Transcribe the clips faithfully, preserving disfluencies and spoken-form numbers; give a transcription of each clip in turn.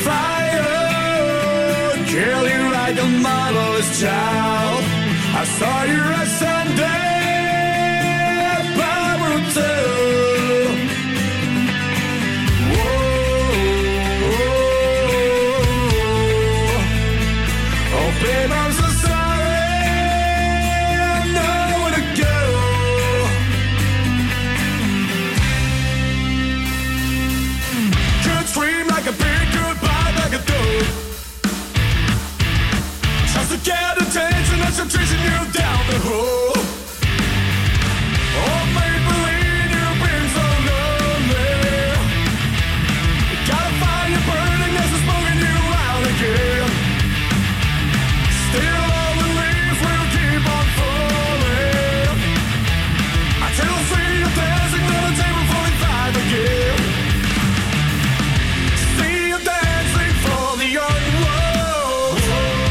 fire. Girl, you're like a motherless child. I saw you at Sunday, Bible too. Whoa, oh babe, I'm so sorry. I know where to go. Could scream like a pig, goodbye like a dog. Just to get attention as I'm chasing you down the hole. Oh, make believe you've been so lonely. Gotta find you burning as I'm smoking you out again. Still all the leaves will keep on falling until I see you dancing on the table forty-five again. See you dancing for the young world.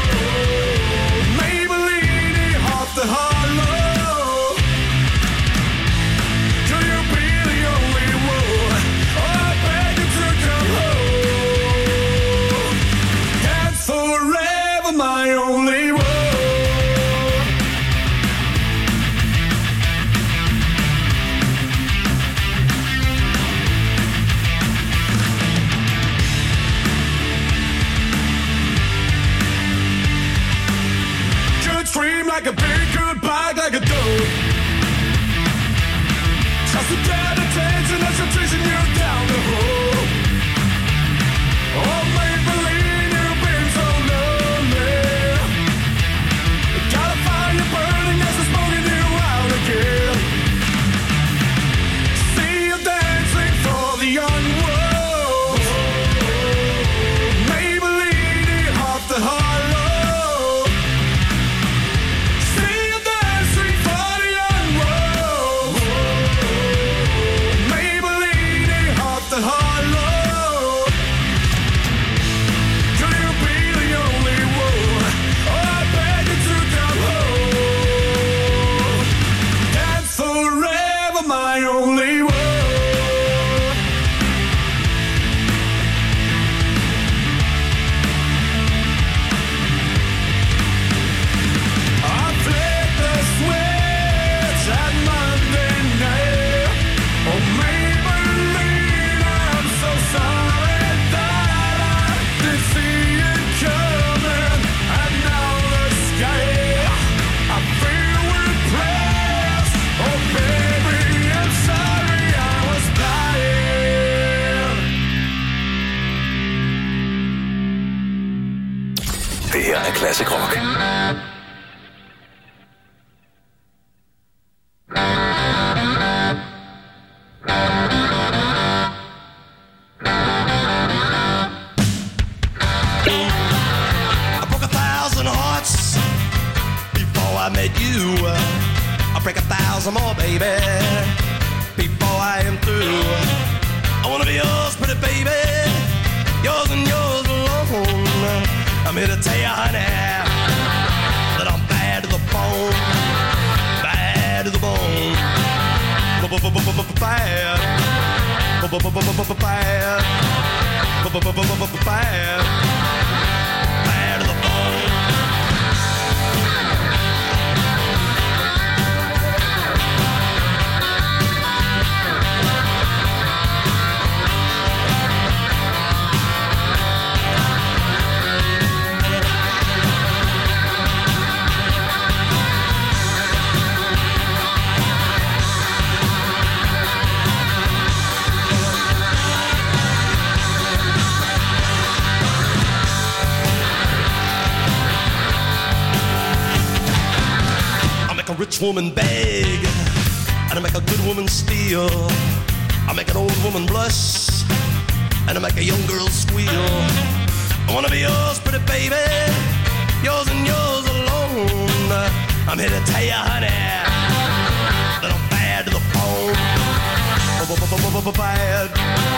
Maybelline off the hollow. Could you be the only one? Oh, I beg you to come home. Dance forever, my only one. Could scream like a pig, could bark like a dog. Just to get attention as I'm chasing you down the hole. Oh, make believe you've been so lonely. Gotta find you burning as I'm smoking you out again. See you dancing for the young world. Maybelline off the hollow. See you dancing for the young world. Maybelline off the hollow. Could you be the only one? Oh, I beg you to come home. Dance forever, my only one. I flipped the switch at Monday night. Oh, Maybelline, I'm so sorry that I didn't see it coming. And now the sky, I feel repressed. Oh, baby, I'm sorry I was blind. Det her er Classic Rock. I broke a thousand hearts before I met you. I break a thousand more, baby, before I am through. I wanna be yours, pretty baby, yours and yours alone. I'm here to tell you, honey, that I'm bad to the bone, bad to the bone, bad, bad, bad, bad. Bad to the bone. A rich woman beg, and I make a good woman steal. I make an old woman blush, and I make a young girl squeal. I wanna be yours, pretty baby, yours and yours alone. I'm here to tell you, honey, that I'm bad to the bone. Bad, bad,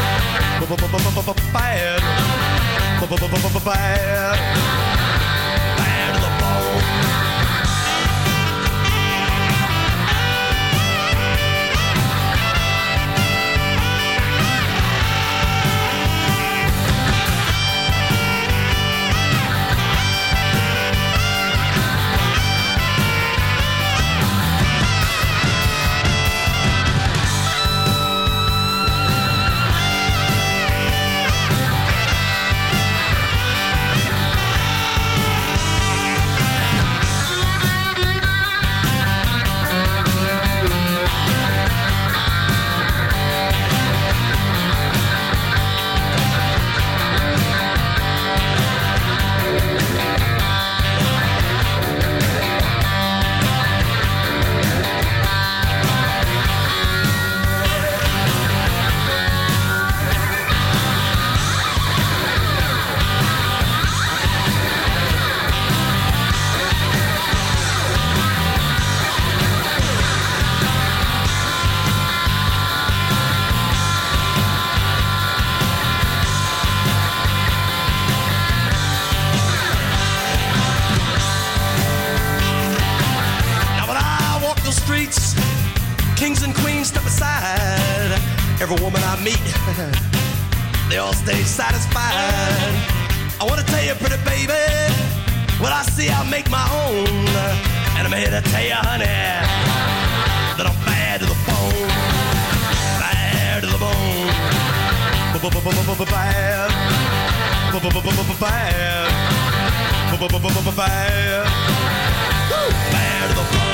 bad, bad to the bone. when I meet, they all stay satisfied. I wanna tell you, pretty baby, what I see I make my own. And I'm here to tell you, honey, that I'm bad to the bone. Bad to the bone. Bad. Bad. Bad. Bad to the bone.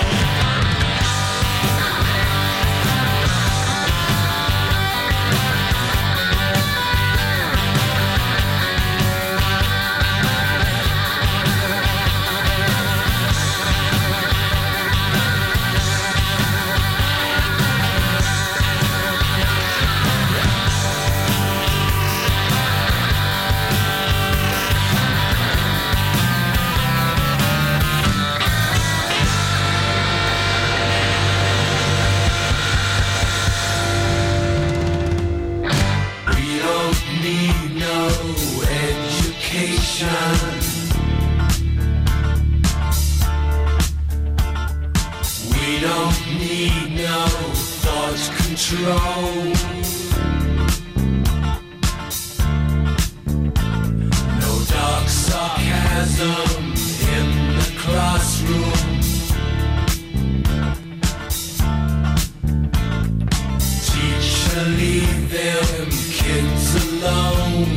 We don't need no thought control. No dark sarcasm in the classroom. Teacher, leave them kids alone.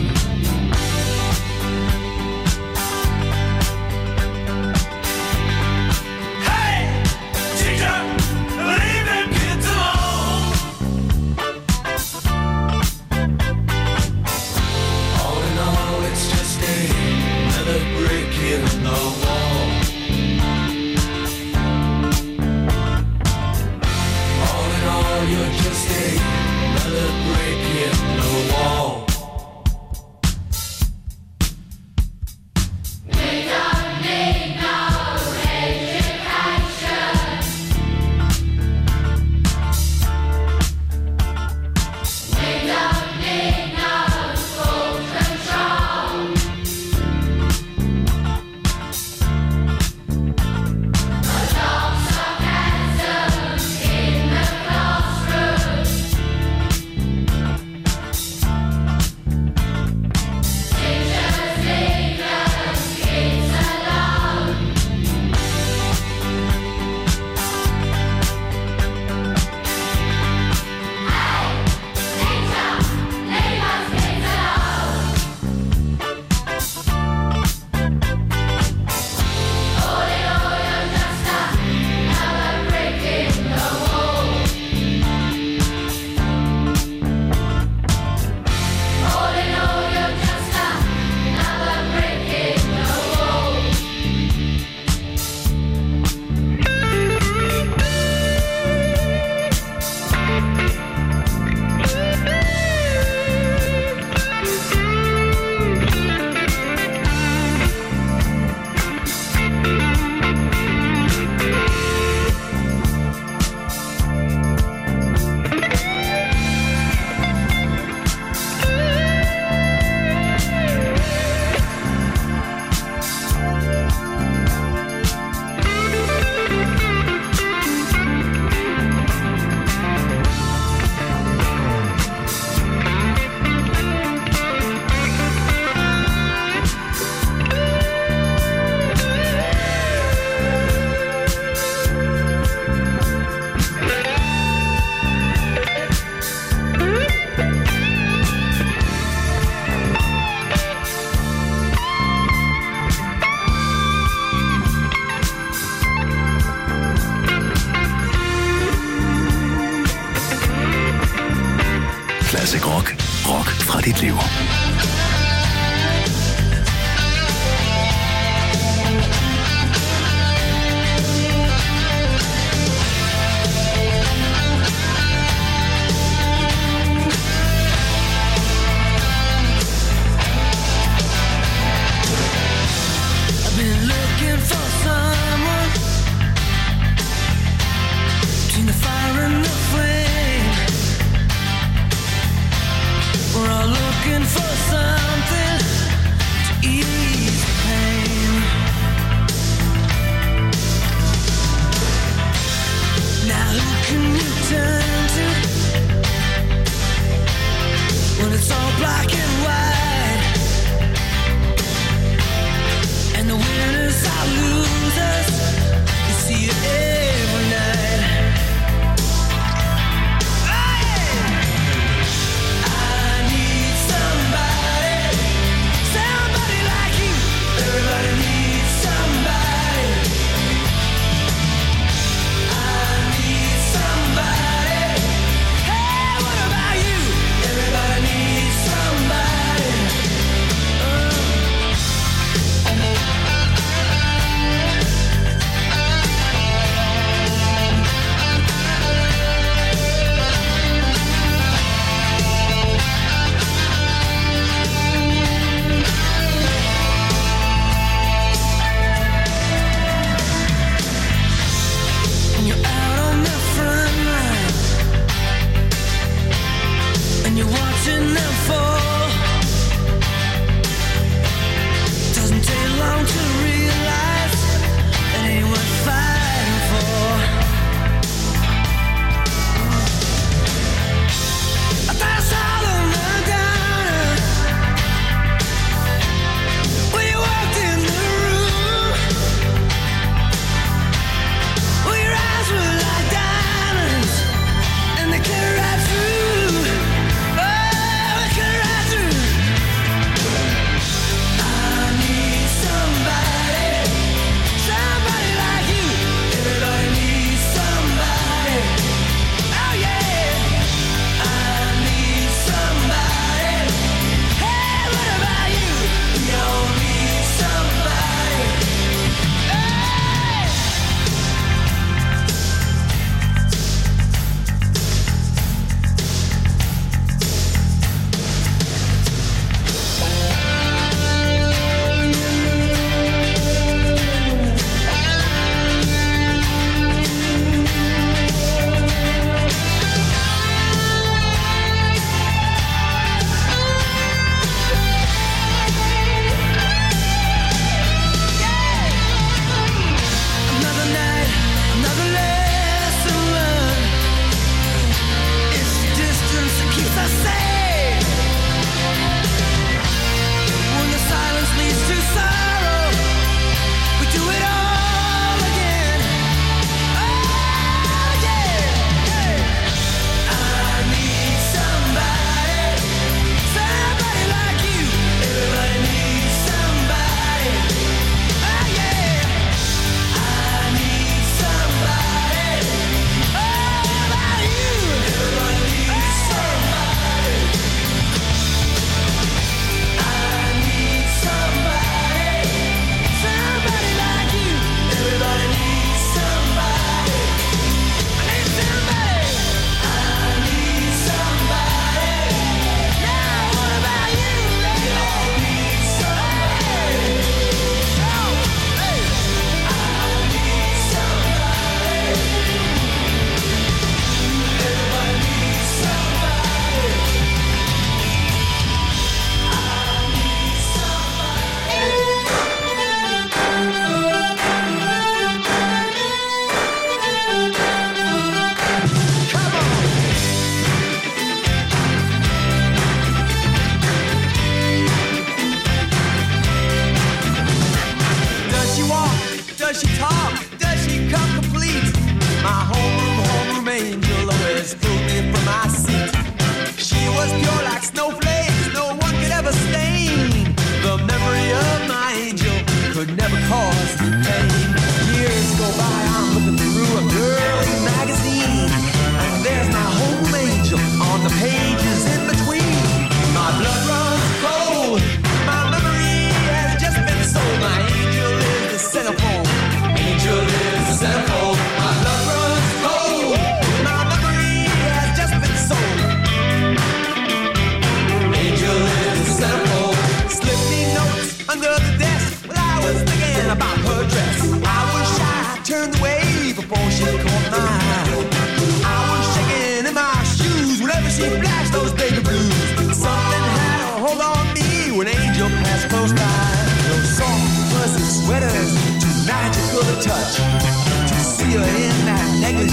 Classic Rock. Rock fra dit liv.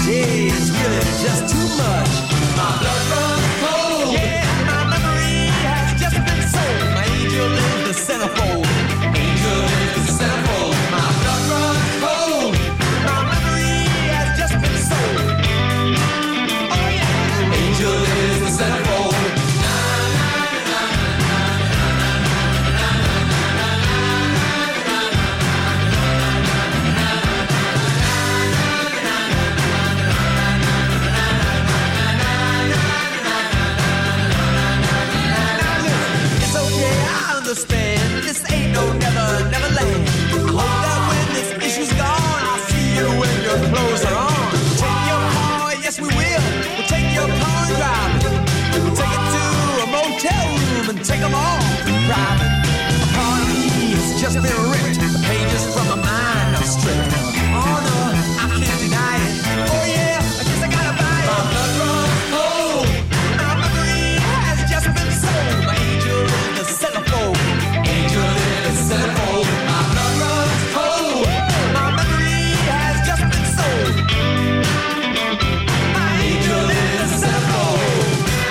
Yeah, it's really just too much. My blood runs cold. Yeah, my memory has just been sold. My angel is the centerfold. Angel is the centerfold. My blood runs cold. My memory has just been sold. Oh yeah, angel is the centerfold. Understand, this ain't no never, never land. I hope that when this issue's gone, I'll see you when your clothes are on. Take your car, yes we will. We'll take your car and drive it. We'll take it to a motel room and take them all private. A part of me has just been ripped. The pages from my mind are stripped. Oh no, I can't deny it. Oh yeah, I guess I gotta buy it. My blood runs cold. My memory has just been sold. My angel is the centerfold. Angel is the centerfold. My blood runs cold. My memory has just been sold. My angel is the centerfold.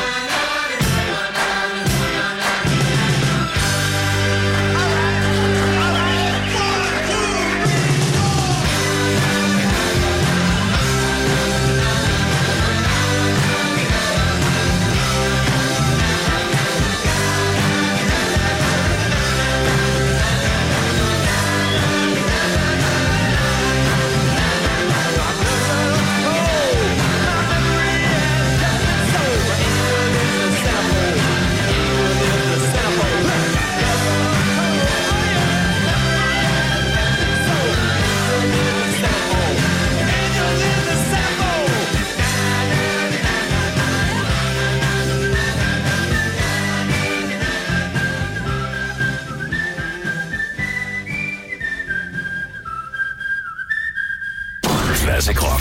Classic Rock.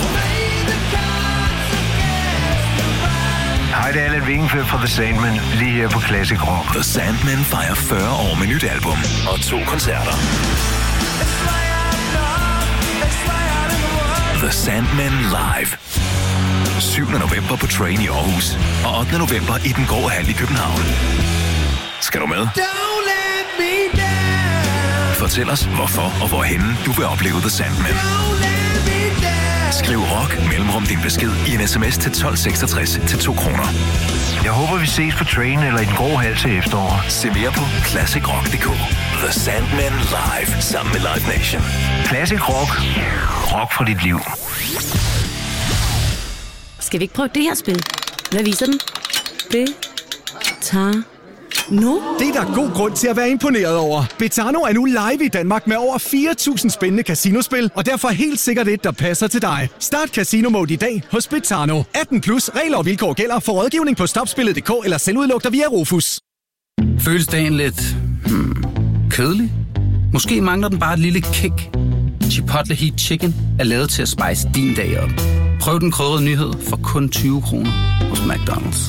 Hej, det er Allan Vingenfeldt fra The Sandman, lige her på Classic Rock. The Sandman fejrer fyrre år med nyt album og to koncerter. The Sandman Live. syvende november på Train i Aarhus og ottende november i Den Grå Hal i København. Skal du med? Fortæl os, hvorfor og hvorhenne du vil opleve The Sandman. Skriv rock mellemrum din besked i en sms til tolv seksogtres til to kroner. Jeg håber, vi ses på Train eller i Den Grå Hal til efterår. Se mere på classic rock punktum d k. The Sandman Live sammen med Live Nation. Classic Rock. Rock for dit liv. Skal vi ikke prøve det her spil? Hvad viser den? Betano. Det er der god grund til at være imponeret over. Betano er nu live i Danmark med over fire tusind spændende casinospil, og derfor helt sikkert et, der passer til dig. Start Casino Mode i dag hos Betano. atten plus, regler og vilkår gælder. For rådgivning på stopspillet punktum d k eller selvudlugter via Rufus. Føles dagen lidt hmm, kedelig? Måske mangler den bare et lille kick. Chipotle Heat Chicken er lavet til at spice din dag op. Prøv den krydrede nyhed for kun tyve kroner hos McDonald's.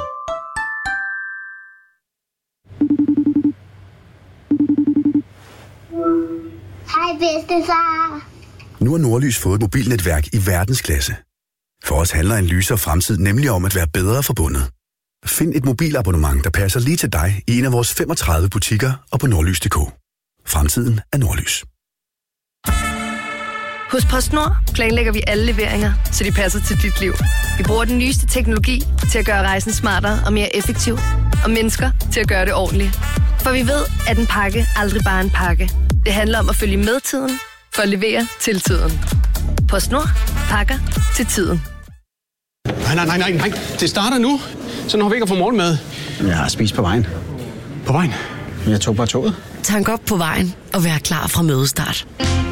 Hej bedstefar. Nu har Nordlys fået et mobilnetværk i verdensklasse. For os handler en lysere fremtid nemlig om at være bedre forbundet. Find et mobilabonnement, der passer lige til dig i en af vores femogtredive butikker og på nordlys punktum d k. Fremtiden er Nordlys. Hos PostNord planlægger vi alle leveringer, så de passer til dit liv. Vi bruger den nyeste teknologi til at gøre rejsen smartere og mere effektiv, og mennesker til at gøre det ordentligt. For vi ved, at en pakke aldrig bare er en pakke. Det handler om at følge med tiden, for at levere til tiden. PostNord. Pakker til tiden. Nej, nej, nej, nej, nej. Det starter nu. Så når vi ikke får morgenmad. Jeg har spist på vejen. På vejen? Jeg tog bare toget. Tank op på vejen og vær klar fra mødestart.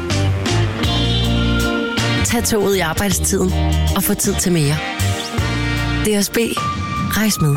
Tag toget i arbejdstiden og få tid til mere. D S B. Rejs med.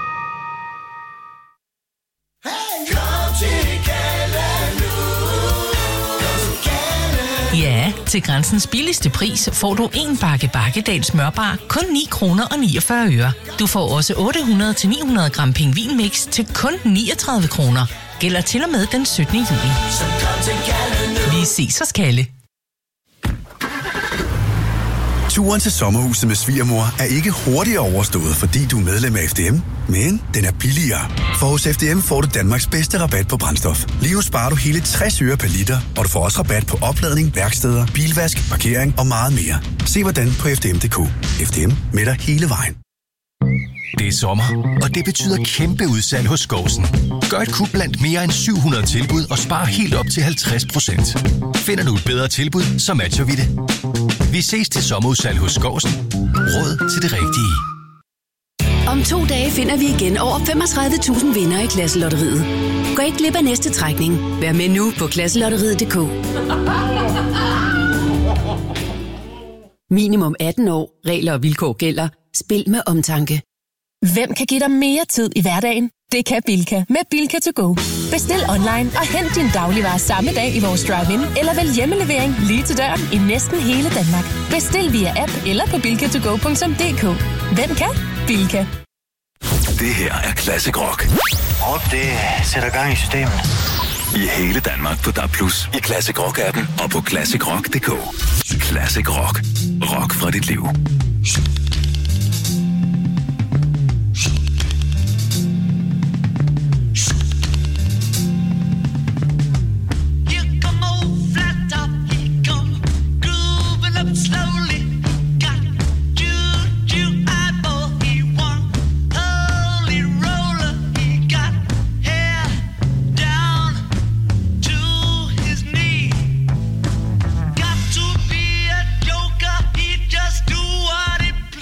Ja, til Grænsens billigste pris får du en bakke Bakkedal smørbar kun ni kroner og niogfyrre øre. Du får også otte hundrede til ni hundrede gram pingvinmix til kun niogtredive kroner. Gælder til og med den syttende juli. Vi ses hos Kalle. Turen til sommerhuset med svigermor er ikke hurtigere overstået, fordi du er medlem af F D M, men den er billigere. For hos F D M får du Danmarks bedste rabat på brændstof. Lige nu sparer du hele tres øre per liter, og du får også rabat på opladning, værksteder, bilvask, parkering og meget mere. Se hvordan på f d m punktum d k. F D M med dig hele vejen. Det er sommer, og det betyder kæmpe udsalg hos Skovsen. Gør et kub blandt mere end syv hundrede tilbud og spar helt op til halvtreds procent. Finder du et bedre tilbud, så matcher vi det. Vi ses til sommerudsalg hos Skovsen. Råd til det rigtige. Om to dage finder vi igen over femogtredive tusind vinder i Klasselotteriet. Gå ikke glip af næste trækning. Vær med nu på klasselotteriet punktum d k. Minimum atten år. Regler og vilkår gælder. Spil med omtanke. Hvem kan give dig mere tid i hverdagen? Det kan Bilka med Bilka to go. Bestil online og hent din dagligvarer samme dag i vores drive-in, eller vælg hjemmelevering lige til døren i næsten hele Danmark. Bestil via app eller på bilka to go punktum d k. Hvem kan? Bilka. Det her er Classic Rock. Og det sætter gang i systemet. I hele Danmark på D A B plus, i Classic Rock-appen og på classic rock punktum d k. Classic Rock. Rock fra dit liv. Just do what it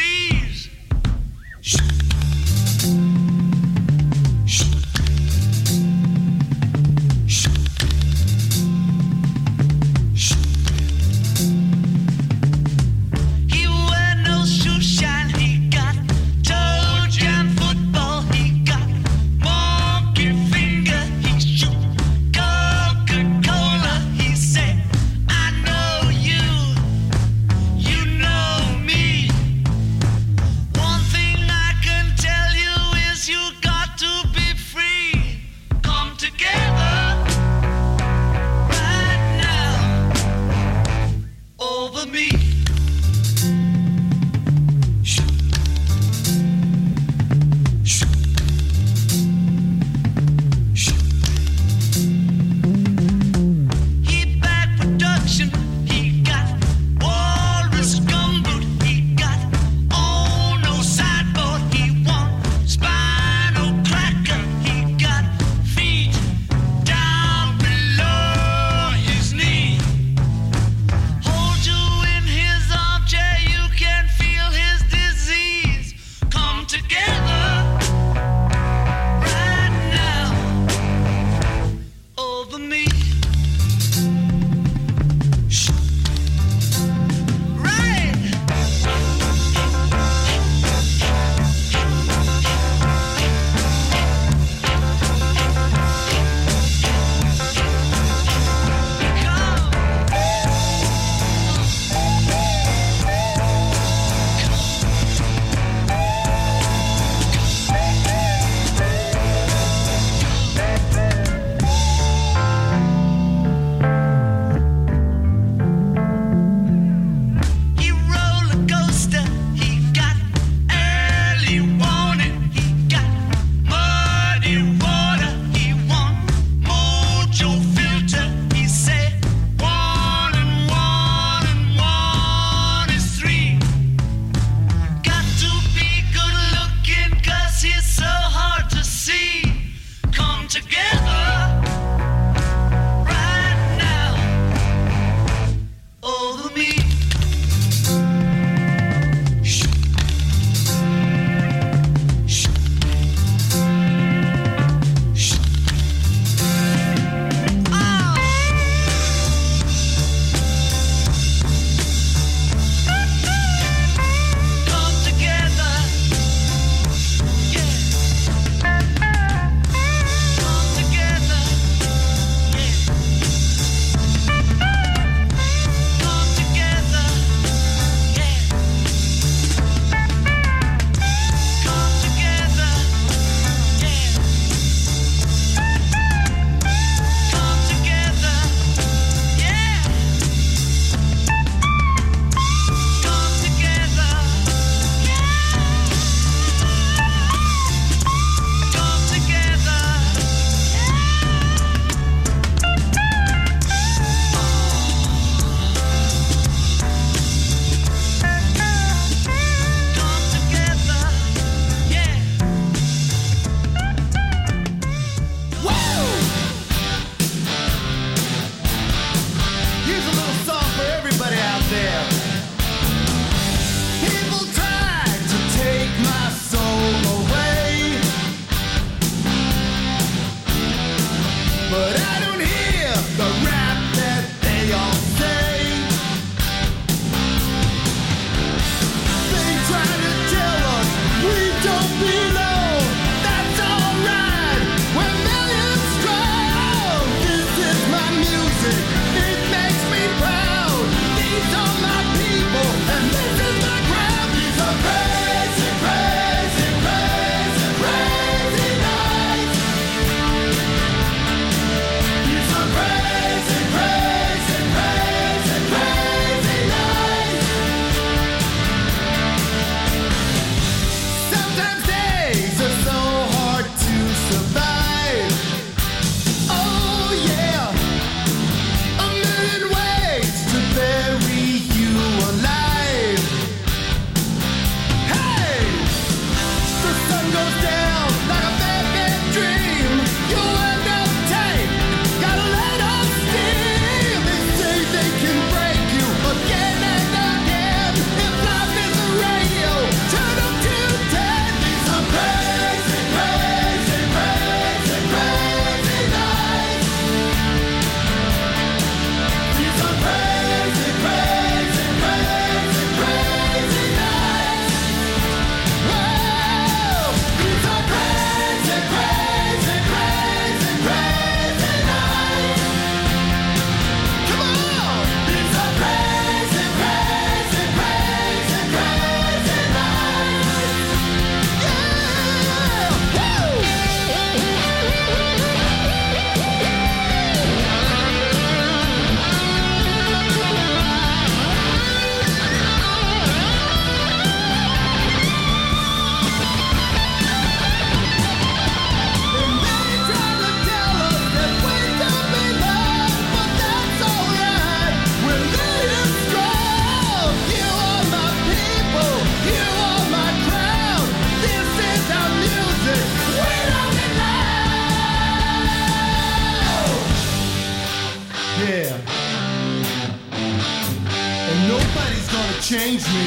change me,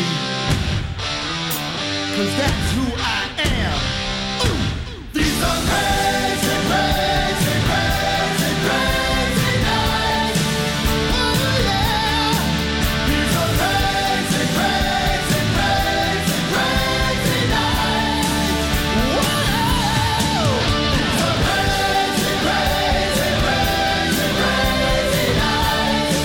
'cause that's who I am. Ooh. These are crazy, crazy, crazy, crazy nights. Oh yeah. These are crazy, crazy, crazy, crazy nights. Whoa. These are crazy, crazy, crazy, crazy nights.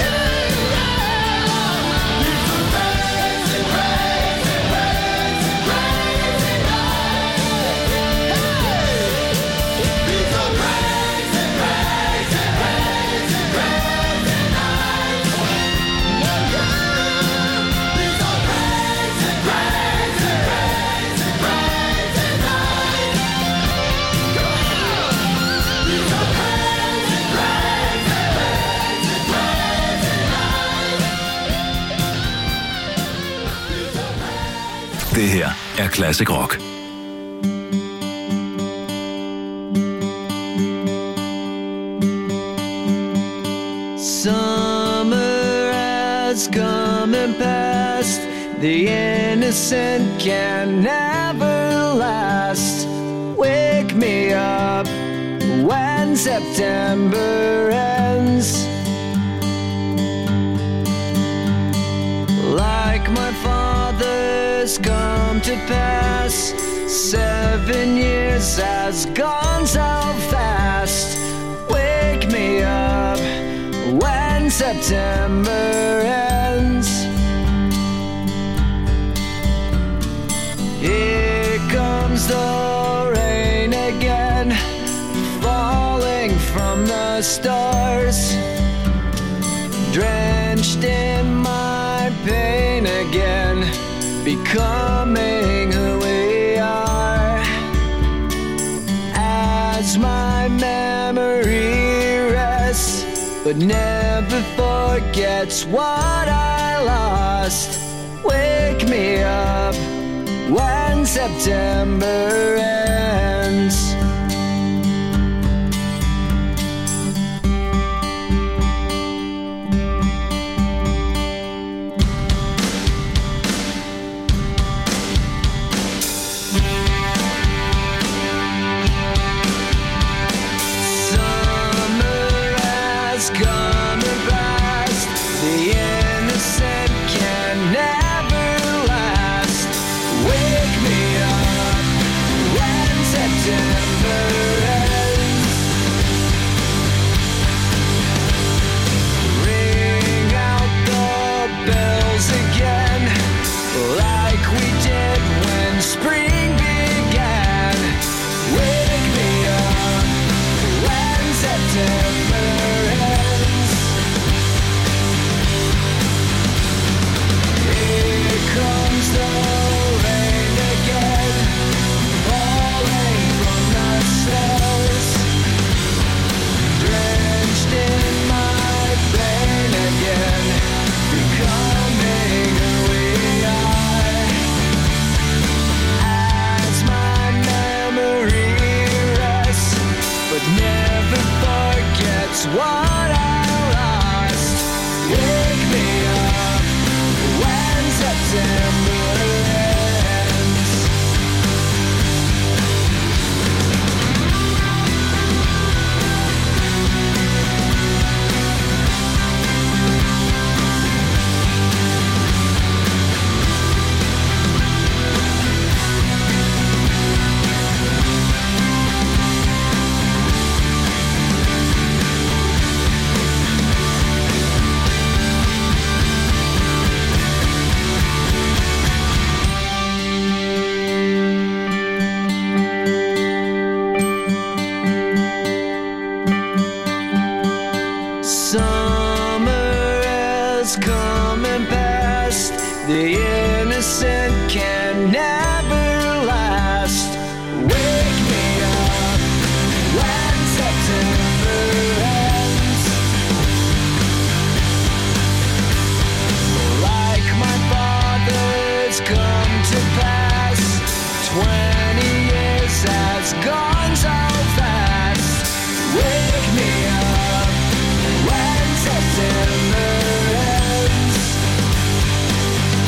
Det her er Classic Rock. Summer has come and passed. The innocent can never last. Wake me up when September ends. Like my father's come to pass, seven years has gone so fast. Wake me up when September ends. Here comes the rain again, falling from the stars, drenched in my pain again, becoming who we are. As my memory rests, but never forgets what I lost. Wake me up when September ends. Come and past, the innocent can never last. Wake me up when September ends. Ring out the bells again, like we did when spring began. Wake me up when September ends. Comes the rain again, falling from the stars, drenched in my pain again, becoming who we are. As my memory rests, but never forgets what I lost. Wake me up when September ends. Summer has come and passed, the innocent can never last. Wake me up when September ends. Like my father's come to pass, twenty years has gone so fast. Wake me up when September ends.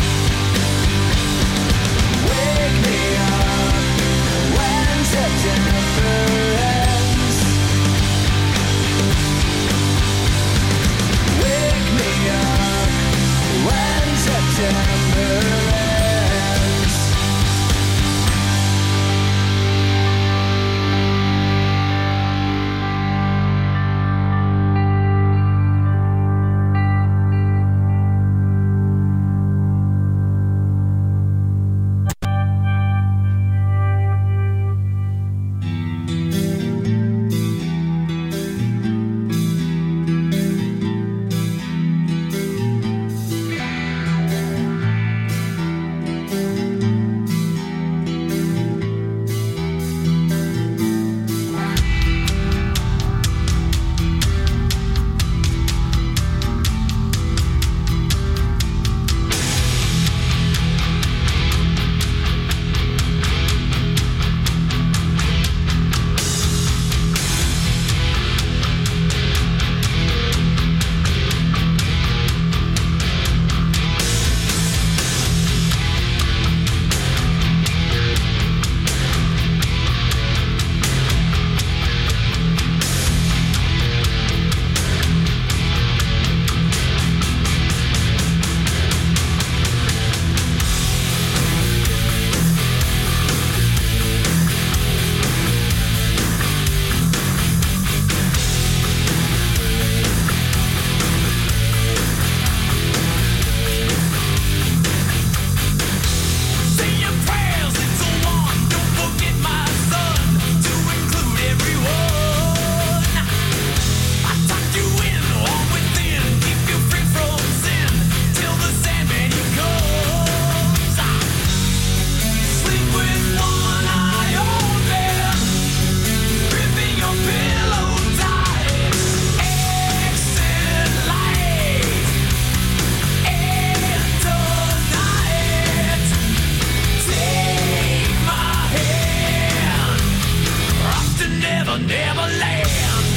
never, never land.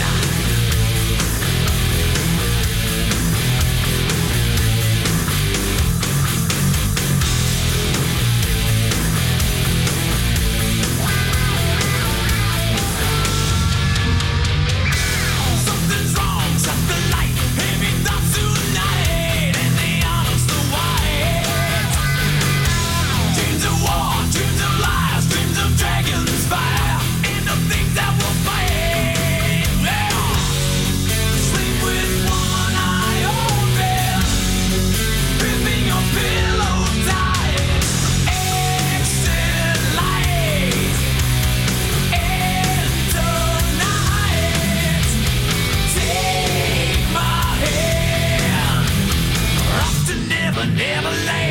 Something's wrong, shut the light, heavy thoughts tonight, and the honors the white. Dreams of war, dreams of lies, dreams of dragons fire, and the things that will fight. Yeah. Sleep with one eye open, gripping your pillow tight. Exit light, and tonight, take my hand, off to never, never land.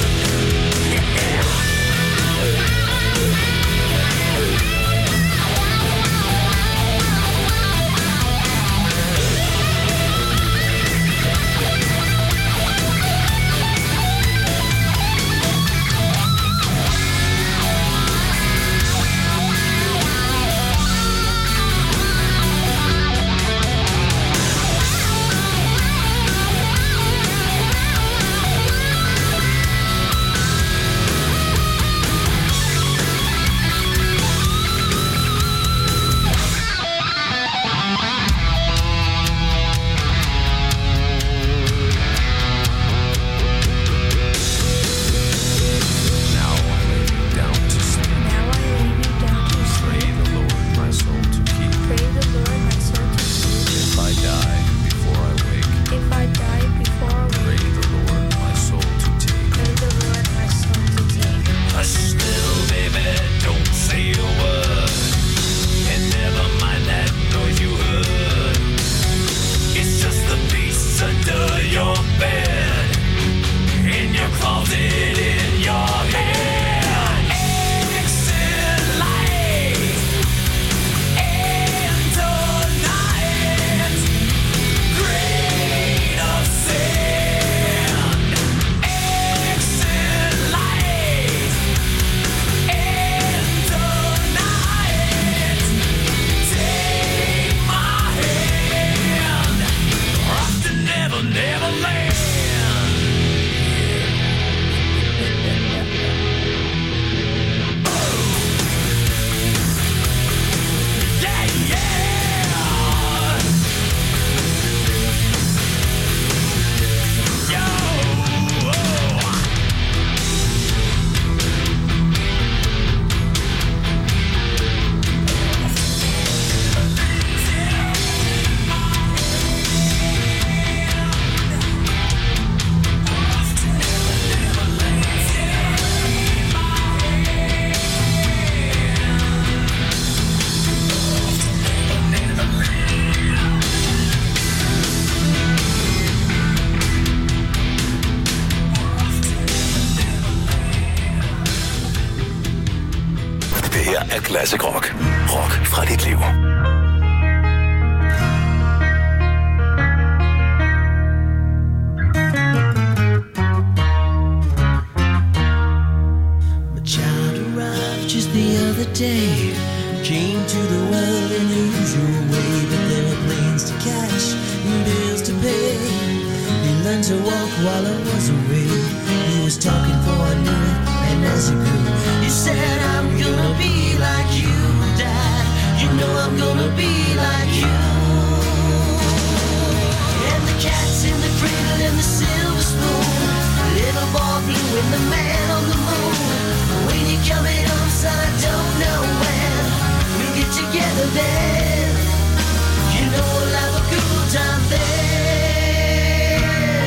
Now I lay me down to sleep. Now I lay me down to Pray sleep. the Lord my soul to keep. Pray the Lord my soul to keep. If I die before I wake, If I die before I pray wake, the Lord my soul to take. pray the Lord my soul to take. Hush, little baby, don't say a word, and never mind that noise you heard. It's just the beasts under your bed, in your closet, in your head. Exit light, and tonight, grain of sand. Exit light, and tonight, take my hand, off to never, never land. Yeah, yeah. Yo. Det her er Classic Rock. Rock fra dit liv. My child arrived just the other day. Came to the world in the usual way, but there were planes to catch and bills to pay. He learned to walk while I was away. He was talking for I knew it, and as he grew, he said, I'm gonna be like you, Dad. You know I'm gonna be like you. And the cat's in the cradle and the silver spoon, little boy blue and the man on the moon. When you're coming home, son, I don't know when we'll get together then. You know we'll have a good time then.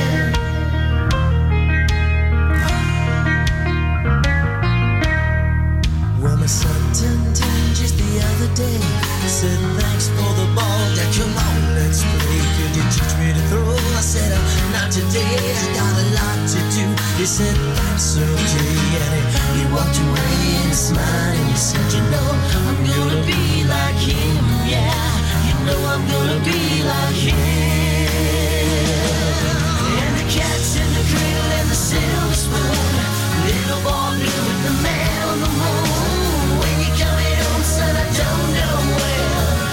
Well, my son turned ten just the other day. Said thanks for the ball, Dad, come on, let's play. Could you teach me to throw? I said, uh, not today, I got a lot to do. He said, that's okay, and he, he walked away and smiled and he said, you know, I'm gonna be like him, yeah. You know I'm gonna be like him. And the cat's in the cradle and the silver spoon, little boy blue and the man on the moon. When you're coming home, son, I don't know where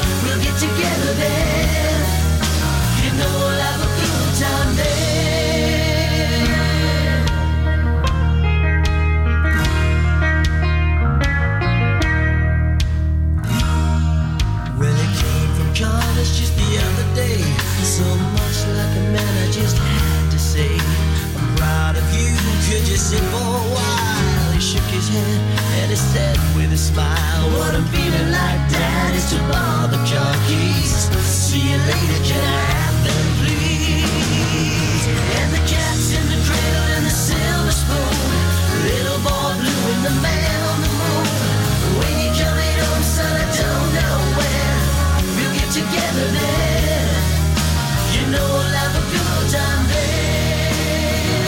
So much like a man, I just had to say, I'm proud of you, could you sit for a while? He shook his head and he said with a smile, what I'm feeling like, Dad, is to borrow the car keys. See you later, can I have them, please? And the cat's in the cradle and the silver spoon, little boy blue and the man on the moon. When you coming home, son, I don't know when we'll get together then. You know we'll have a good time then.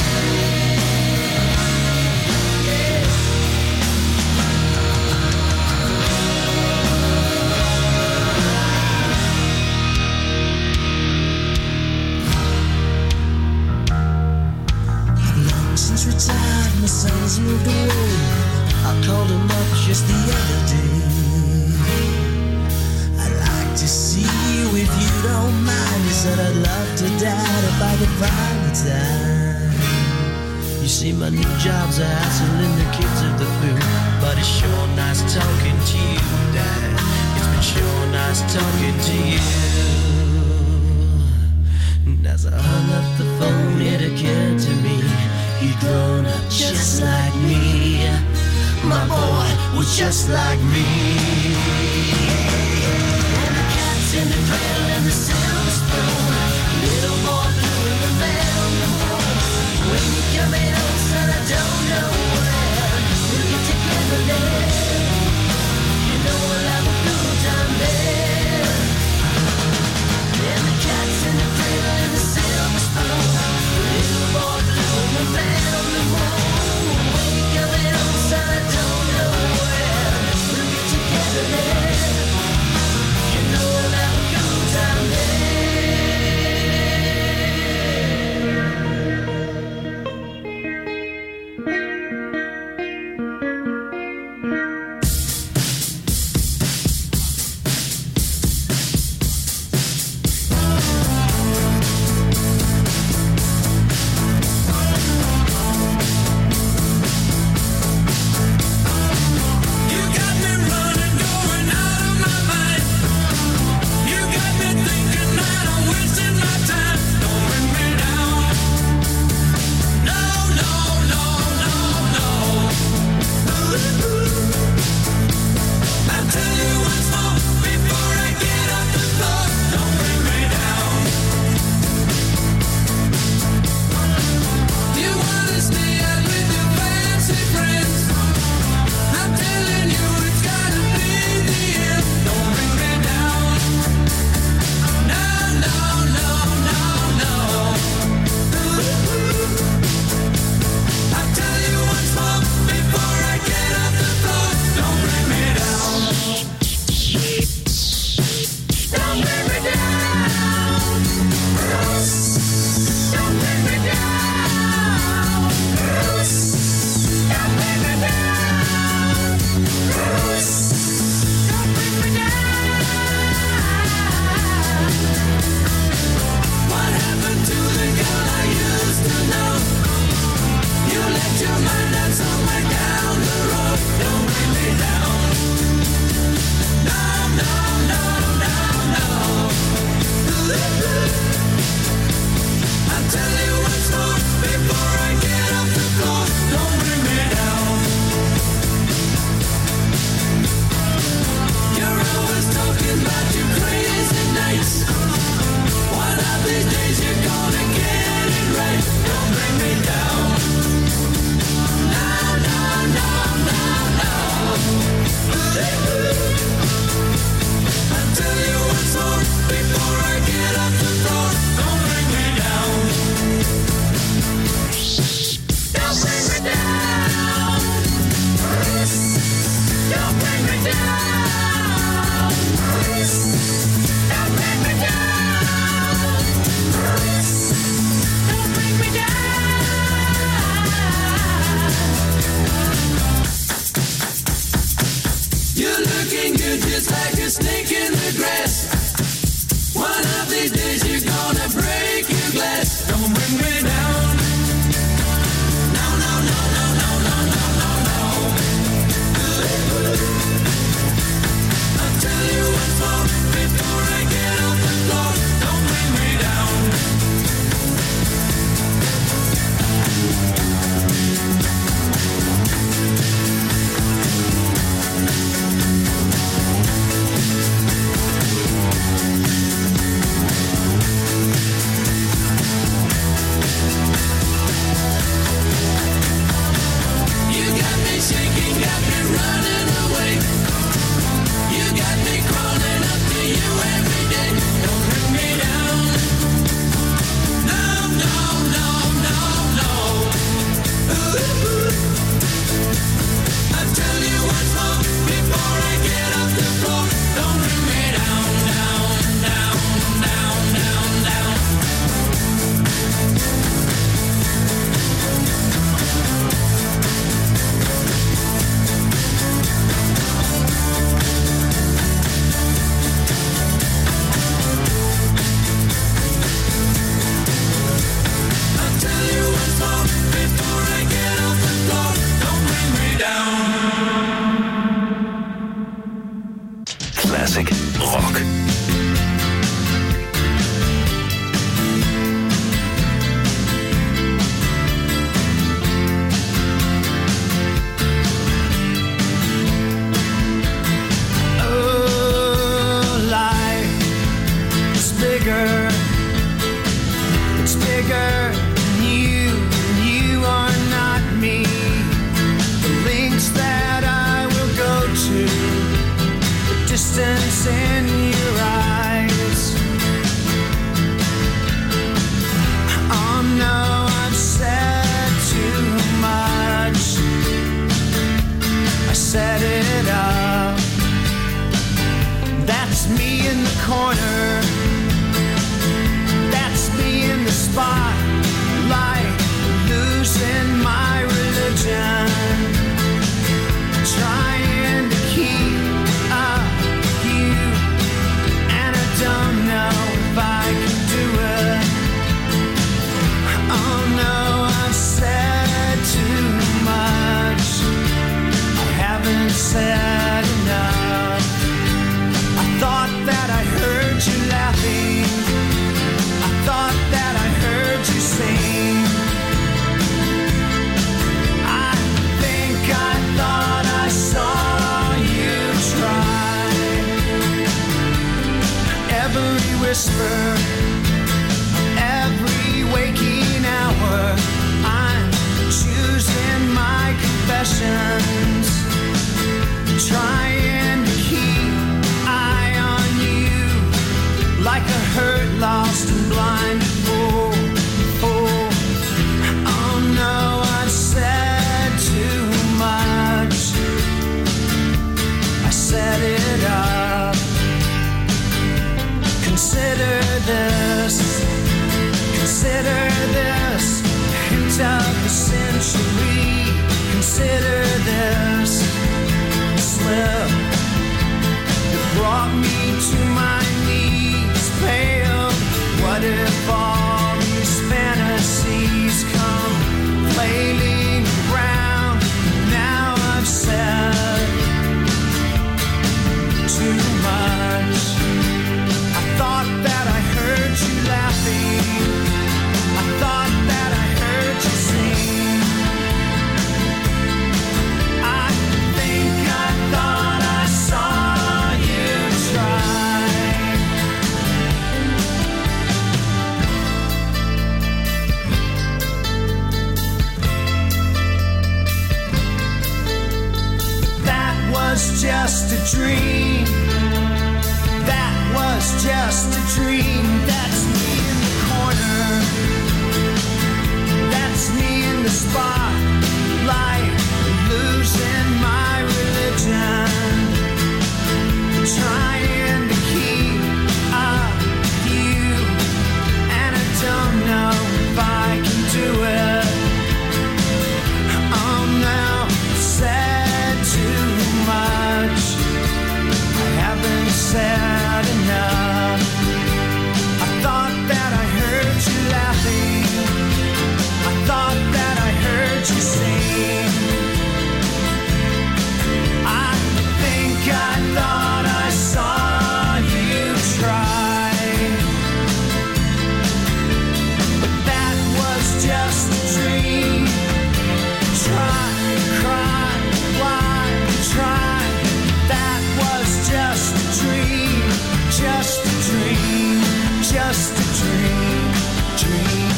Yeah. I've long since retired, my son's moved away. I called him up just the other day. I'd like to see you if you don't mind. He said I'd love to, Dad, if I could find the time. You see, my new job's a hassling the kids of the food, but it's sure nice talking to you, Dad. It's been sure nice talking to you. And as I hung up the phone, it occurred to me, he'd grown up just like me. My boy was just like me. And the cat's in the cradle and the silver spoon, little boy blue and the man on the moon. When you coming home, son, I don't know when we'll get together then. You know we'll have a good time then. And the cat's in the cradle and the silver spoon, little boy blue and the man on the moon. When you coming home, son, I don't know when we'll get together then. Tænk rock. It's bigger than you, and you are not me. The links that I will go to, the distance in your eyes. Oh no, I've said too much. I set it up. That's me in the corner. In the spotlight, losing my religion, trying to keep up with you, and I don't know if I can do it. Oh no, I've said too much. I haven't said enough. I thought that I heard you laughing. Thought that I heard you sing. I think I thought I saw you try. Every whisper, every waking hour, I'm choosing my confessions, trying to keep eye on you like a hurt, lost and blind. Oh, oh, oh no, I've said too much. I set it up. Consider this, consider this, hint of the century. Consider this slip. It brought me to my knees, pale. What if all these fantasies come flailing around? Now I've said too much. I thought that I heard you laughing. I thought that I heard you sing. I think I thought I saw you try. Was just a dream. That was just a dream. That's me in the corner. That's me in the spotlight, losing my religion, trying to keep up with you, and I don't know if I can do it. Oh no, said too much. I haven't said enough. I thought that I heard you laughing. I thought that I heard you sing. I think I thought I saw you try. But that was just a dream. Try, cry, why try? That was just a dream, just a dream, just a dream, dream.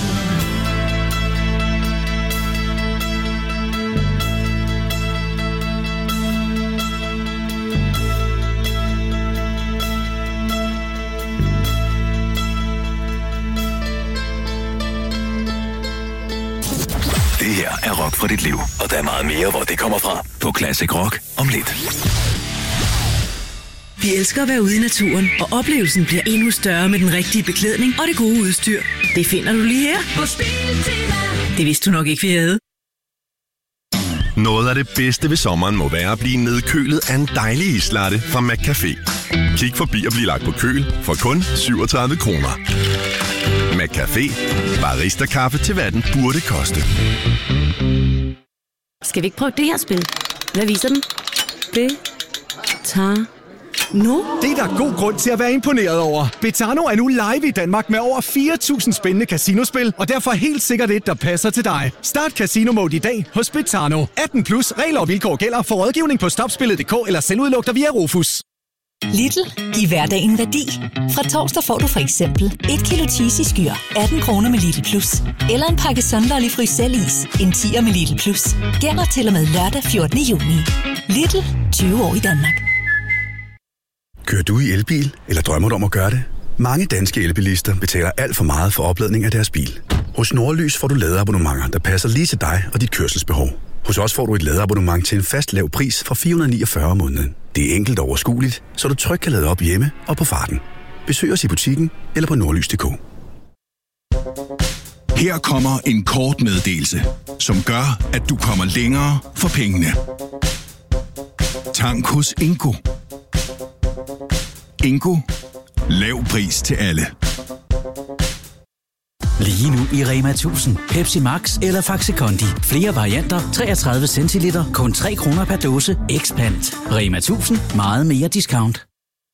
Det her er rock for dit liv, og der er meget mere, hvor det kommer fra. På Classic Rock om lidt. Vi elsker at være ude i naturen, og oplevelsen bliver endnu større med den rigtige beklædning og det gode udstyr. Det finder du lige her. Det vidste du nok ikke, vi havde. Noget af det bedste ved sommeren må være at blive nedkølet af en dejlig islatte fra McCafé. Kig forbi og bliv lagt på køl for kun syvogtredive kroner. McCafé. Barista-kaffe til hvad den burde koste. Skal vi ikke prøve det her spil? Hvad viser den? Det tager Nu? Det er der god grund til at være imponeret over. Betano er nu live i Danmark med over fire tusind spændende casinospil, og derfor helt sikkert et, der passer til dig. Start Casino Mode i dag hos Betano. atten plus regler og vilkår gælder for rådgivning på stopspillet punktum d k eller selvudlugter via Rufus. Lidl. Giv hverdagen værdi. Fra torsdag får du for eksempel et kilo cheesy skyr, atten kroner med Lidl Plus. Eller en pakke Sunlolly Fryselis, en tier med Lidl Plus. Gælder til og med lørdag fjortende juni. Lidl. tyve år i Danmark. Kører du i elbil, eller drømmer du om at gøre det? Mange danske elbilister betaler alt for meget for opladning af deres bil. Hos Nordlys får du ladeabonnementer, der passer lige til dig og dit kørselsbehov. Hos os får du et ladeabonnement til en fast lav pris fra fire hundrede niogfyrre om måneden. Det er enkelt og overskueligt, så du trygt kan lade op hjemme og på farten. Besøg os i butikken eller på nordlys punktum d k. Her kommer en kort meddelelse, som gør, at du kommer længere for pengene. Tank hos Ingo. Ingo. Lav pris til alle. Lige nu i Rema tusind. Pepsi Max eller Faxi Kondi. Flere varianter, treogtredive centiliter, kun tre kroner per dåse. Expand. Rema tusind. Meget mere discount.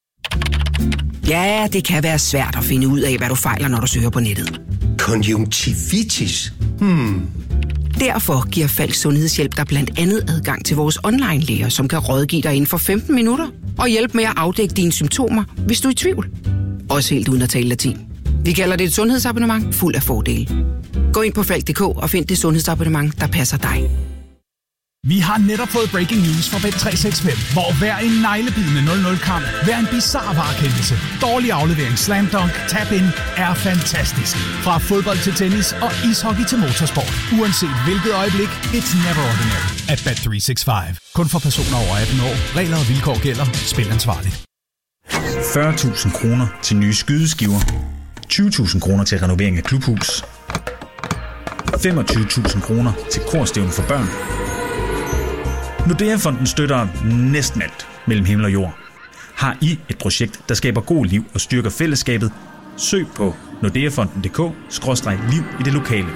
Ja, det kan være svært at finde ud af, hvad du fejler, når du søger på nettet. Konjunktivitis? Hmm. Derfor giver Falk Sundhedshjælp dig blandt andet adgang til vores online-læger, som kan rådgive dig inden for femten minutter og hjælpe med at afdække dine symptomer, hvis du er i tvivl. Også helt uden at tale latin. Vi kalder det et sundhedsabonnement fuld af fordele. Gå ind på falk punktum d k og find det sundhedsabonnement, der passer dig. Vi har netop fået breaking news fra Bet tre seks fem, hvor hver en neglebidende nul nul-kamp, hver en bizarre varekendelse, dårlig aflevering, slam dunk, tap-in er fantastisk. Fra fodbold til tennis og ishockey til motorsport. Uanset hvilket øjeblik, it's never ordinary at Bet tre seks fem. Kun for personer over atten år. Regler og vilkår gælder. Spil ansvarligt. fyrre tusind kroner til nye skydeskiver. tyve tusind kroner til renovering af klubhus. femogtyve tusind kroner til korstævne for børn. Nordea-fonden støtter næsten alt mellem himmel og jord. Har I et projekt, der skaber god liv og styrker fællesskabet? Søg på nordeafonden punktum d k skråstreg liv i det lokale.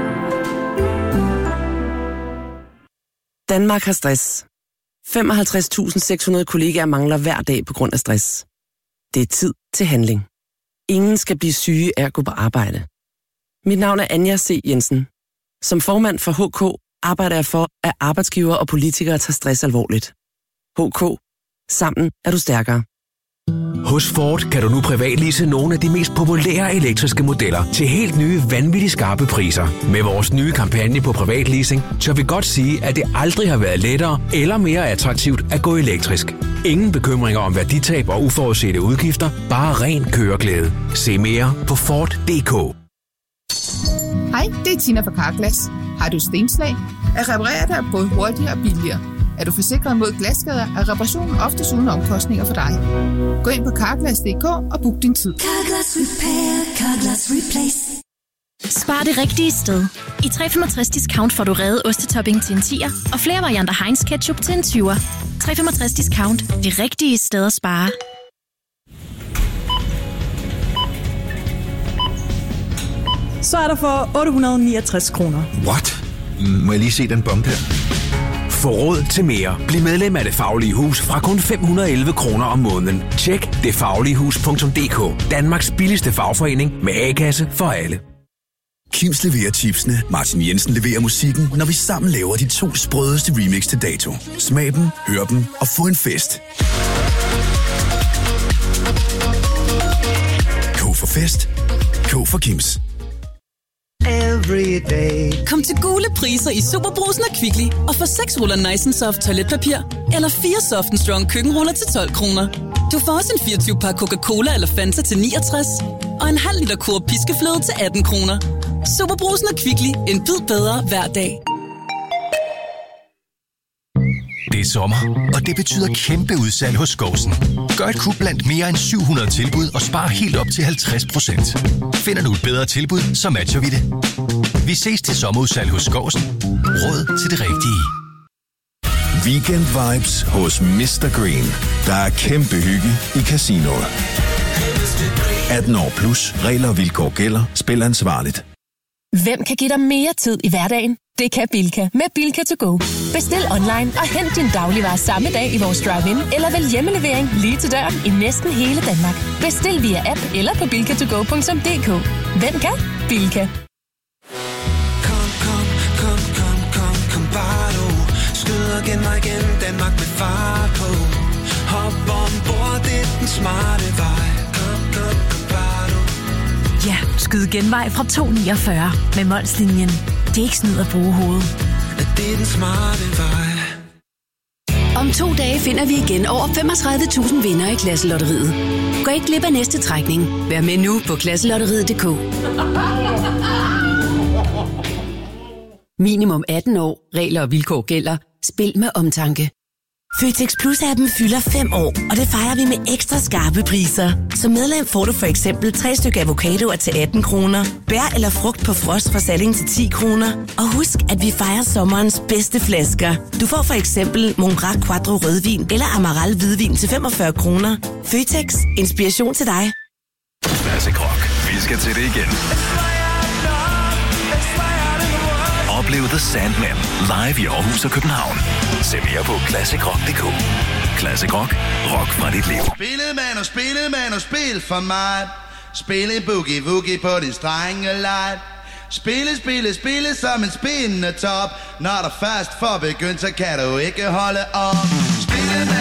Danmark har stress. femoghalvtreds tusind seks hundrede kollegaer mangler hver dag på grund af stress. Det er tid til handling. Ingen skal blive syge af at gå på arbejde. Mit navn er Anja C. Jensen. Som formand for H K arbejder jeg for, at arbejdsgivere og politikere tager stress alvorligt. H K. Sammen er du stærkere. Hos Ford kan du nu privatlease nogle af de mest populære elektriske modeller til helt nye, vanvittigt skarpe priser. Med vores nye kampagne på privatleasing, tør vi godt sige, at det aldrig har været lettere eller mere attraktivt at gå elektrisk. Ingen bekymringer om værditab og uforudsete udgifter, bare ren køreglæde. Se mere på Ford punktum d k. Hej, det er Tina fra Carglass. Har du stenslag? At reparere dig er både hurtigere og billigere. Er du forsikret mod glasskader, er reparationen oftest uden omkostninger for dig. Gå ind på carglass punktum d k og book din tid. Carglass Repair, Carglass Replace. Spar det rigtige sted. I tre femogtres discount får du reddet ostetopping til en tier og flere varianter Heinz ketchup til en tyver. tre femogtres discount. Det rigtige sted at spare. Så er der for otte hundrede niogtres kroner. What? Må jeg lige se den bombe her? Få råd til mere. Bliv medlem af Det Faglige Hus fra kun fem hundrede og elleve kroner om måneden. Tjek det faglige hus punktum d k. Danmarks billigste fagforening med A-kasse for alle. Kims leverer chipsene, Martin Jensen leverer musikken, når vi sammen laver de to sprødeste remix til dato. Smag dem, hør dem og få en fest. K for fest. K for Kims. Every day. Kom til gule priser i Superbrugsen og Kvickly og få seks ruller Nice and Soft toiletpapir eller fire Soft and Strong køkkenruller til tolv kroner. Du får også en fireogtyve pakke Coca-Cola eller Fanta til niogtres og en halv liter Coop piskefløde til atten kroner. Superbrugsen og Kvickly. En bid bedre hver dag. Det er sommer, og det betyder kæmpe udsalg hos Skousen. Gør et kub blandt mere end syv hundrede tilbud og spar helt op til halvtreds procent. Finder du et bedre tilbud, så matcher vi det. Vi ses til sommerudsalg hos Skousen. Råd til det rigtige. Weekend vibes hos mister Green. Der er kæmpe hygge i casinoet. atten år plus. Regler og vilkår gælder. Spil ansvarligt. Hvem kan give dig mere tid i hverdagen? Det kan Bilka. Med Bilka to go. Bestil online og hent din dagligvarer samme dag i vores drive-in, eller vælg hjemmelevering lige til døren i næsten hele Danmark. Bestil via app eller på bilka to go punktum d k. Hvem kan? Bilka. Kom, kom, kom, kom, kom, kom, bare skyd og genvej gennem Danmark med fart på. Hop ombord, det er den smarte vej. Kom, kom, kom, bare Ja, skyd genvej fra to niogfyrre med Molslinjen. Det er ikke snyd at bruge hovedet. Det er den smarte vej. Om to dage finder vi igen over femogtredive tusind vinder i Klasselotteriet. Gå ikke glip af næste trækning. Vær med nu på klasselotteriet punktum d k. Minimum atten år. Regler og vilkår gælder. Spil med omtanke. Føtex Plus-appen fylder fem år, og det fejrer vi med ekstra skarpe priser. Som medlem får du for eksempel tre stykker avocadoer til atten kroner, bær eller frugt på frost fra Salling til ti kroner. Og husk, at vi fejrer sommerens bedste flasker. Du får for eksempel Mongrac Quattro rødvin eller Amaral hvidvin til femogfyrre kroner. Føtex. Inspiration til dig. Classic Rock. Vi skal til det igen. Oplev The Sandman live i Aarhus og København. Se mere på classic rock punktum d k. Classic Rock. Rock fra dit liv. Spillet man og spillet man og spil for mig. Spillet boogie woogie på din strenge light. Spille, spille, spille som en spindende top. Når der først får begyndt, så kan du ikke holde op. Spillet